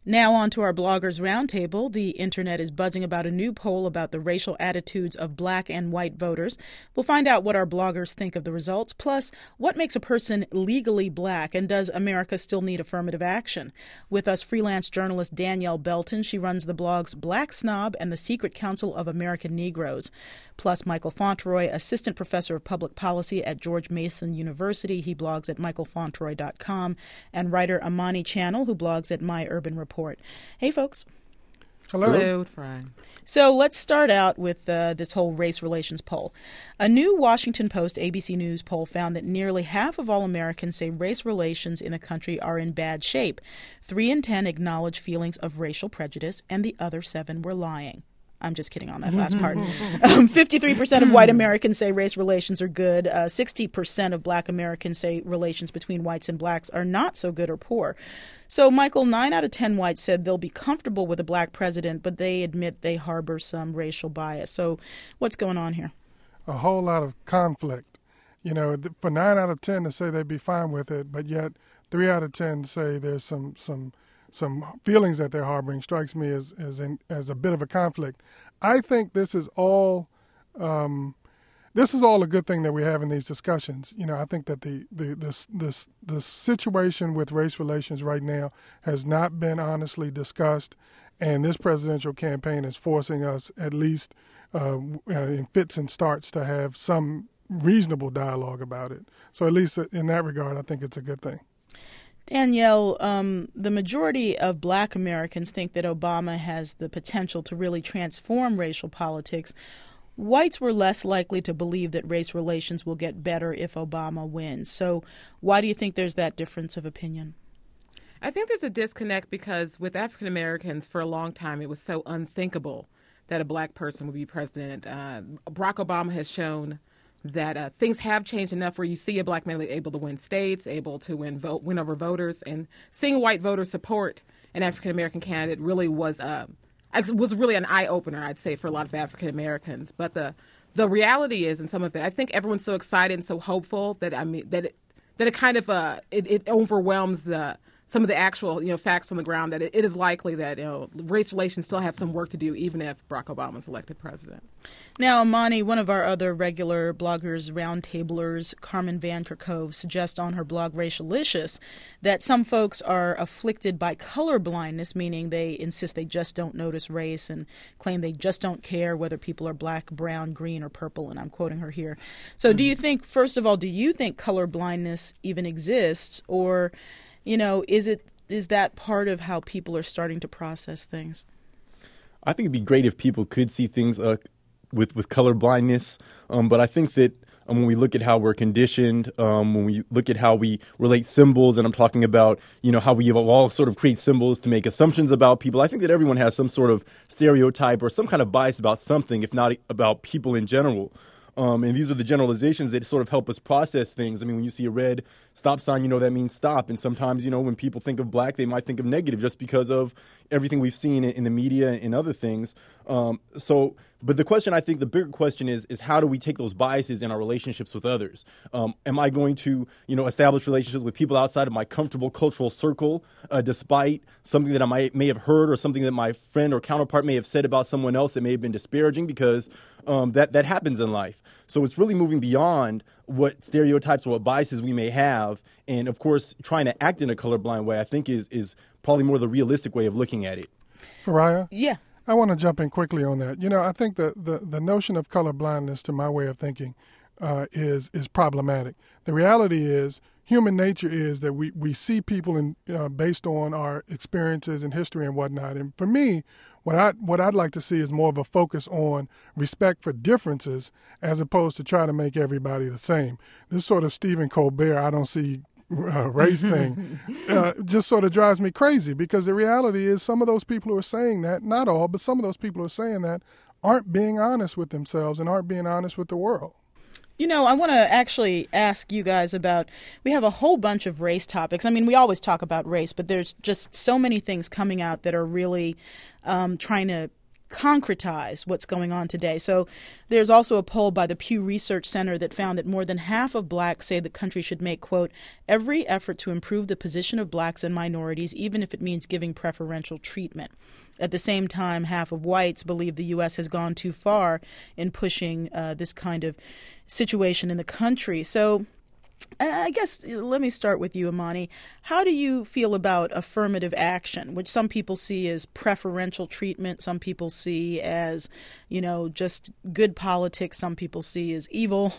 Now on to our Bloggers Roundtable. The internet is buzzing about a new poll about the racial attitudes of black and white voters. We'll find out what our bloggers think of the results, plus what makes a person legally black, and does America still need affirmative action? With us, freelance journalist Danielle Belton. She runs the blogs Black Snob and the Secret Council of American Negroes. Plus Michael Fauntleroy, assistant professor of public policy at George Mason University. He blogs at michaelfauntleroy.com. And writer Amani Channel, who blogs at My Urban Report. Hey, folks. Hello. Hello, Fran. So let's start out with this whole race relations poll. A new Washington Post ABC News poll found that nearly half of all Americans say race relations in the country are in bad shape. 3 in 10 acknowledge feelings of racial prejudice, and the other 7 were lying. I'm just kidding on that last part. 53% of white Americans say race relations are good. 60% of black Americans say relations between whites and blacks are not so good or poor. So, Michael, 9 out of 10 whites said they'll be comfortable with a black president, but they admit they harbor some racial bias. So what's going on here? A whole lot of conflict. You know, for 9 out of 10 to say they'd be fine with it, but yet 3 out of 10 say there's some feelings that they're harboring strikes me as a bit of a conflict. I think this is all a good thing that we have in these discussions. You know, I think that the situation with race relations right now has not been honestly discussed, and this presidential campaign is forcing us, at least in fits and starts, to have some reasonable dialogue about it. So at least in that regard, I think it's a good thing. Danielle, the majority of black Americans think that Obama has the potential to really transform racial politics. Whites were less likely to believe that race relations will get better if Obama wins. So why do you think there's that difference of opinion? I think there's a disconnect because with African Americans, for a long time, it was so unthinkable that a black person would be president. Barack Obama has shown that things have changed enough where you see a black man able to win states, able to win over voters, and seeing white voters support an African American candidate really was really an eye opener, I'd say, for a lot of African Americans. But the reality is, in some of it, I think everyone's so excited and so hopeful that it kind of it overwhelms some of the actual facts on the ground that it is likely that race relations still have some work to do even if Barack Obama is elected president. Now, Amani, one of our other regular bloggers, roundtablers, Carmen Van Kerkhove, suggests on her blog Racialicious that some folks are afflicted by color blindness, meaning they insist they just don't notice race and claim they just don't care whether people are black, brown, green, or purple, and I'm quoting her here. So do you think, first of all, color blindness even exists, or is that part of how people are starting to process things? I think it'd be great if people could see things with color blindness, but I think that when we look at how we're conditioned, when we look at how we relate symbols, and I'm talking about how we all sort of create symbols to make assumptions about people, I think that everyone has some sort of stereotype or some kind of bias about something, if not about people in general. And these are the generalizations that sort of help us process things. I mean, when you see a red stop sign, that means stop. And sometimes, when people think of black, they might think of negative just because of everything we've seen in the media and other things. But the question, I think the bigger question is how do we take those biases in our relationships with others? Am I going to, establish relationships with people outside of my comfortable cultural circle, despite something that I may have heard or something that my friend or counterpart may have said about someone else that may have been disparaging, because that happens in life. So it's really moving beyond what stereotypes or what biases we may have. And, of course, trying to act in a colorblind way, I think, is probably more the realistic way of looking at it. Faraya? Yeah. I want to jump in quickly on that. I think the notion of color blindness, to my way of thinking, is problematic. The reality is human nature is that we see people based on our experiences and history and whatnot. And for me, what I'd like to see is more of a focus on respect for differences as opposed to try to make everybody the same. This sort of Stephen Colbert, I don't see race thing just sort of drives me crazy, because the reality is some of those people who are saying that, not all, but some of those people who are saying that aren't being honest with themselves and aren't being honest with the world. I want to actually ask you guys about, we have a whole bunch of race topics. I mean, we always talk about race, but there's just so many things coming out that are really trying to concretize what's going on today. So there's also a poll by the Pew Research Center that found that more than half of blacks say the country should make, quote, every effort to improve the position of blacks and minorities, even if it means giving preferential treatment. At the same time, half of whites believe the U.S. has gone too far in pushing this kind of situation in the country. So I guess let me start with you, Imani. How do you feel about affirmative action, which some people see as preferential treatment, some people see as, just good politics, some people see as evil?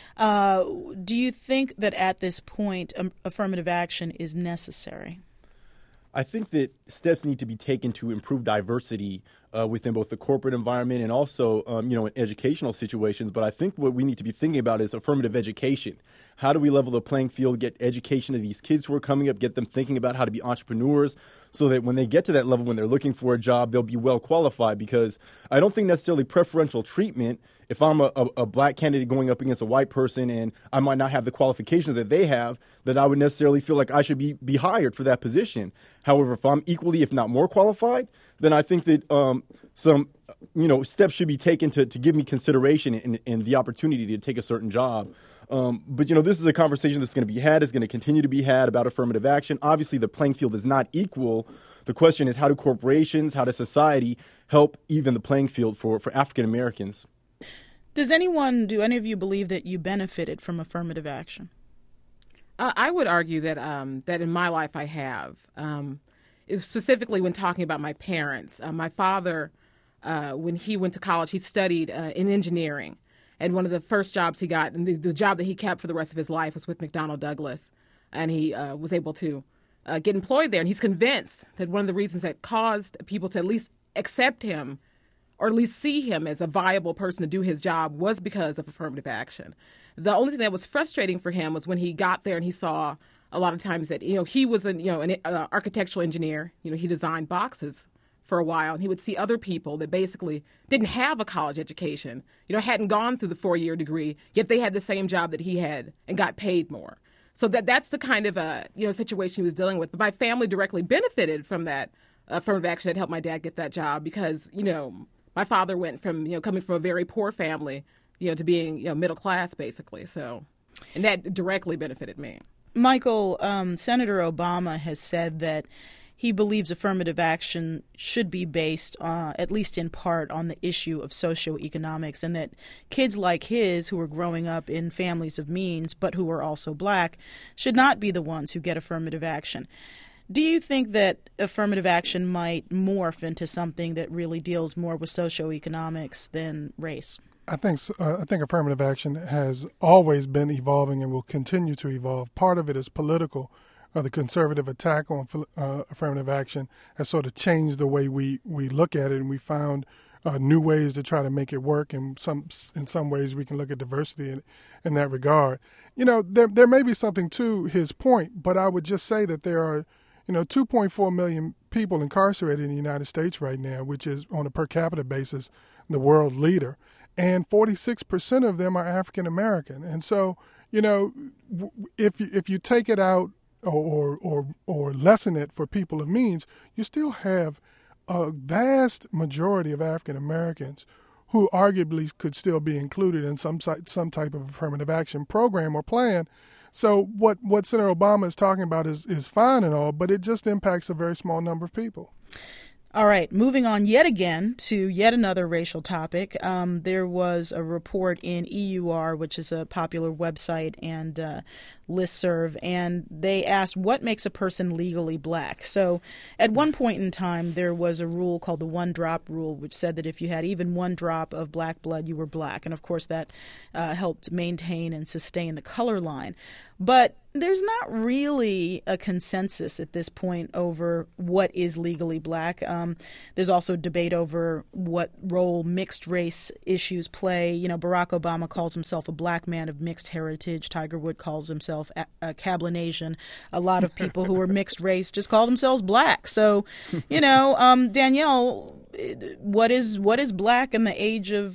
Do you think that at this point affirmative action is necessary? I think that steps need to be taken to improve diversity within both the corporate environment and also, in educational situations. But I think what we need to be thinking about is affirmative education. How do we level the playing field, get education to these kids who are coming up, get them thinking about how to be entrepreneurs so that when they get to that level, when they're looking for a job, they'll be well qualified? Because I don't think necessarily preferential treatment, if I'm a black candidate going up against a white person and I might not have the qualifications that they have, that I would necessarily feel like I should be hired for that position. However, if I'm equally, if not more qualified, then I think that some steps should be taken to give me consideration and the opportunity to take a certain job. But this is a conversation that's going to be had, is going to continue to be had about affirmative action. Obviously, the playing field is not equal. The question is, how do corporations, how does society help even the playing field for African Americans? Do any of you believe that you benefited from affirmative action? I would argue that that in my life I have. Specifically when talking about my parents. My father, when he went to college, he studied in engineering. And one of the first jobs he got, and the job that he kept for the rest of his life, was with McDonnell Douglas. And he was able to get employed there. And he's convinced that one of the reasons that caused people to at least accept him or at least see him as a viable person to do his job was because of affirmative action. The only thing that was frustrating for him was when he got there and he saw a lot of times that, he was an architectural engineer. He designed boxes for a while, and he would see other people that basically didn't have a college education, hadn't gone through the 4-year degree, yet they had the same job that he had and got paid more. So that's the kind of situation he was dealing with. But my family directly benefited from that affirmative action that helped my dad get that job because, my father went from, coming from a very poor family, to being, middle class, basically. So, and that directly benefited me. Michael, Senator Obama has said that he believes affirmative action should be based, at least in part, on the issue of socioeconomics, and that kids like his, who are growing up in families of means but who are also black, should not be the ones who get affirmative action. Do you think that affirmative action might morph into something that really deals more with socioeconomics than race? I think affirmative action has always been evolving and will continue to evolve. Part of it is political. The conservative attack on affirmative action has sort of changed the way we look at it, and we found new ways to try to make it work. And in some ways, we can look at diversity in that regard. There may be something to his point, but I would just say that there are 2.4 million people incarcerated in the United States right now, which is on a per capita basis the world leader. And 46% of them are African American. And so, if you take it out or lessen it for people of means, you still have a vast majority of African Americans who arguably could still be included in some type of affirmative action program or plan. So what Senator Obama is talking about is fine and all, but it just impacts a very small number of people. All right, moving on yet again to yet another racial topic. There was a report in EUR, which is a popular website and listserv, and they asked what makes a person legally black. So at one point in time, there was a rule called the one-drop rule, which said that if you had even one drop of black blood, you were black. And of course, that helped maintain and sustain the color line. But there's not really a consensus at this point over what is legally black. There's also debate over what role mixed race issues play. Barack Obama calls himself a black man of mixed heritage. Tiger Woods calls himself a Cablinasian. A lot of people who are mixed race just call themselves black. So, Danielle, what is black in the age of,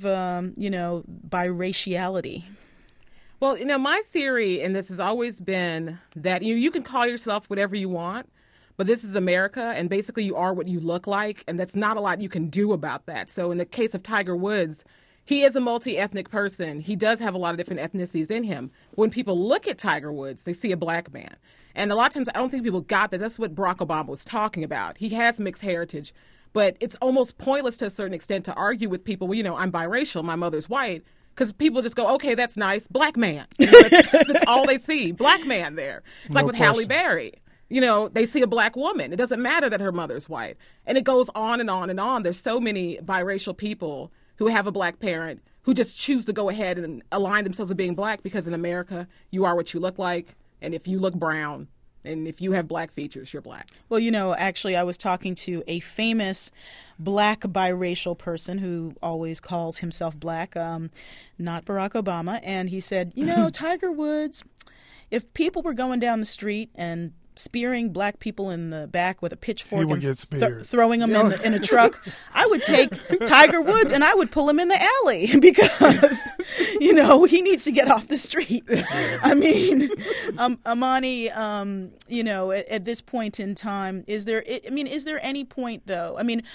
biraciality? Well, my theory in this has always been that you can call yourself whatever you want, But this is America, and basically you are what you look like, and that's not a lot you can do about that. So in the case of Tiger Woods, he is a multi-ethnic person. He does have a lot of different ethnicities in him. When people look at Tiger Woods, they see a black man. And a lot of times I don't think people got that. That's what Barack Obama was talking about. He has mixed heritage. But it's almost pointless to a certain extent to argue with people, well, you know, I'm biracial, my mother's white, because people just go, okay, that's nice, black man. You know, that's all they see, black man there. It's like with Halle Berry. You know, they see a black woman. It doesn't matter that her mother's white. And it goes on and on and on. There's so many biracial people who have a black parent who just choose to go ahead and align themselves with being black because in America, you are what you look like. And if you look brown, and if you have black features, you're black. Well, you know, actually, I was talking to a famous black biracial person who always calls himself black, not Barack Obama. And he said, you know, Tiger Woods, if people were going down the street and spearing black people in the back with a pitchfork and throwing them in a truck, I would take Tiger Woods and I would pull him in the alley because, you know, he needs to get off the street. I mean, Amani, you know, at this point in time, is there any point, though? I mean,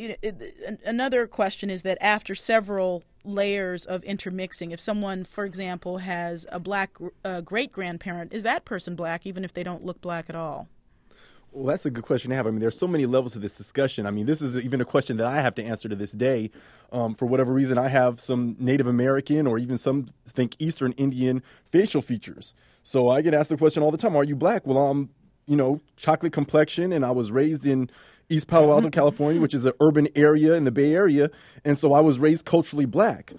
another question is that after several layers of intermixing, if someone, for example, has a black great-grandparent, is that person black even if they don't look black at all? Well, that's a good question to have. I mean, there's so many levels to this discussion. I mean, this is even a question that I have to answer to this day. For whatever reason, I have some Native American or even some think Eastern Indian facial features. So I get asked the question all the time, are you black? Well, I'm, you know, chocolate complexion, and I was raised in East Palo Alto, California, which is an urban area in the Bay Area. And so I was raised culturally black.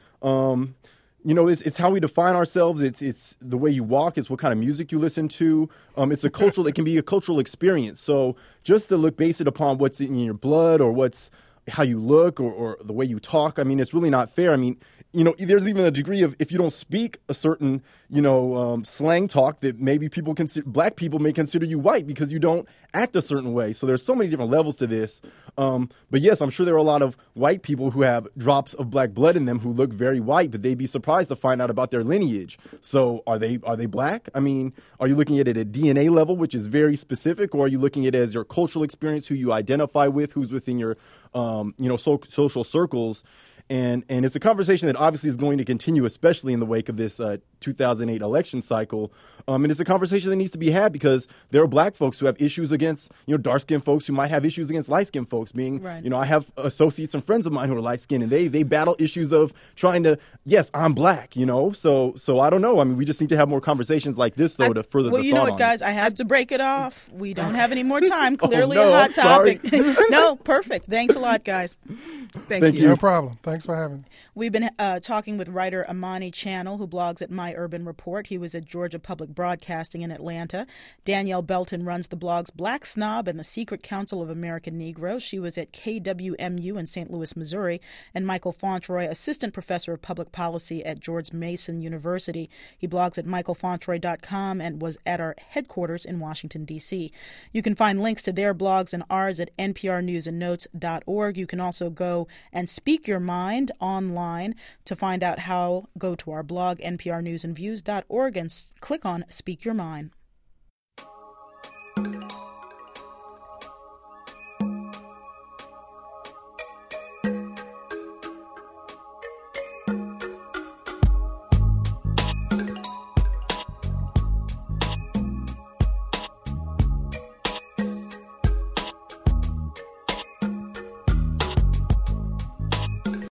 You know, it's how we define ourselves. It's the way you walk. It's what kind of music you listen to. It's a cultural. It can be a cultural experience. So just to base it upon what's in your blood or how you look or the way you talk, I mean, it's really not fair. I mean, you know, there's even a degree of if you don't speak a certain, you know, slang talk that maybe black people may consider you white because you don't act a certain way. So there's so many different levels to this. But yes, I'm sure there are a lot of white people who have drops of black blood in them who look very white, but they'd be surprised to find out about their lineage. So are they black? I mean, are you looking at it at a DNA level, which is very specific, or are you looking at it as your cultural experience, who you identify with, who's within your, you know, social circles? And it's a conversation that obviously is going to continue, especially in the wake of this 2008 election cycle. And it's a conversation that needs to be had because there are black folks who have issues against, you know, dark-skinned folks who might have issues against light-skinned folks. Being, right. You know, I have associates and friends of mine who are light-skinned, and they battle issues of trying to, yes, I'm black, you know. So I don't know. I mean, we just need to have more conversations like this, though, to further the thought on it. Well, you know what, guys? I have to break it off. We don't have any more time. Clearly a hot topic. No, perfect. Thanks a lot, guys. Thank you. No problem. Thanks for having me. We've been talking with writer Amani Channel, who blogs at My Urban Report. He was at Georgia Public Broadcasting in Atlanta. Danielle Belton runs the blogs Black Snob and the Secret Council of American Negroes. She was at KWMU in St. Louis, Missouri. And Michael Fauntroy, Assistant Professor of Public Policy at George Mason University. He blogs at michaelfauntroy.com and was at our headquarters in Washington, D.C. You can find links to their blogs and ours at nprnewsandnotes.org. You can also go and speak your mind online. To find out how, go to our blog, nprnewsandviews.org, and click on Speak Your Mind.